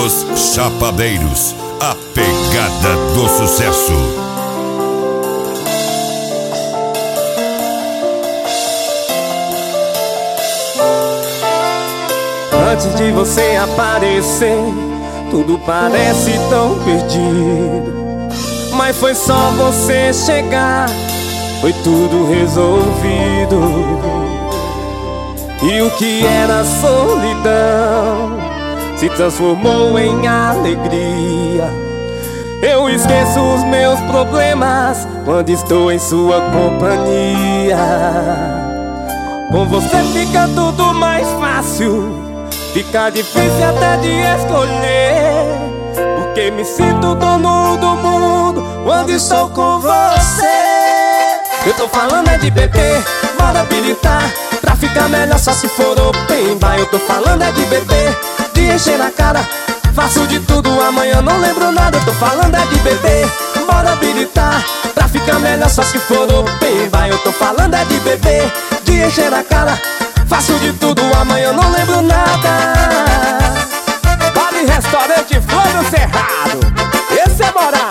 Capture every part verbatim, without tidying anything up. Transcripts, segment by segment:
Os Chapadeiros, a pegada do sucesso. Antes de você aparecer, tudo parece tão perdido. Mas foi só você chegar, foi tudo resolvido. E o que era solidão se transformou em alegria. Eu esqueço os meus problemas quando estou em sua companhia. Com você fica tudo mais fácil, fica difícil até de escolher, porque me sinto dono do mundo quando estou com você. Eu tô falando é de beber, bora habilitar, pra ficar melhor só se for open bar. Eu tô falando é de beber, de encher a cara, faço de tudo, amanhã não lembro nada. Eu tô falando é de beber, bora habilitar, pra ficar melhor só se for open bar. Eu tô falando é de beber, de encher a cara, faço de tudo, amanhã não lembro nada. Vale Restaurante Flor do Cerrado, esse é moral.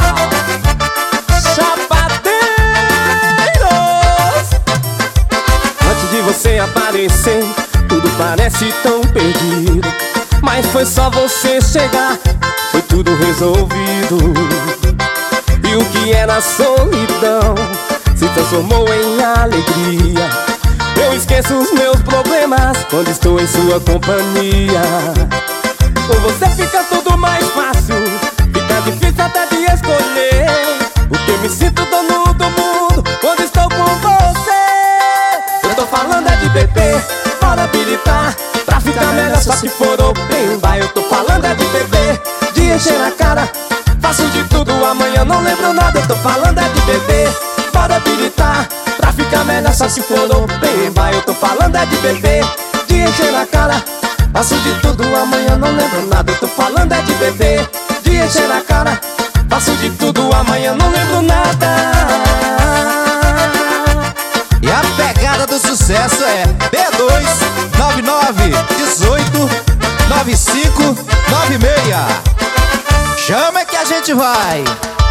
Antes de você aparecer, tudo parece tão perdido. Mas foi só você chegar, foi tudo resolvido. E o que era solidão se transformou em alegria. Eu esqueço os meus problemas quando estou em sua companhia. Com você fica tudo mais fácil, fica difícil até de escolher, porque me sinto dono do mundo quando estou com você. Eu tô falando é de beber, bora habilitar, pra ficar melhor só se for open bar. Eu tô falando é de beber, de encher a cara, faço de tudo, amanhã não lembro nada. Eu tô falando é de beber, bora habilitar, pra ficar melhor só se for open bar. Eu tô falando é de beber, de encher a cara, faço de tudo, amanhã não lembro nada. Eu tô falando é de beber, de encher a cara, faço de tudo, amanhã não lembro nada. E a pegada do sucesso é B dois nove nove um oito nove cinco nove seis. Chama que a gente vai.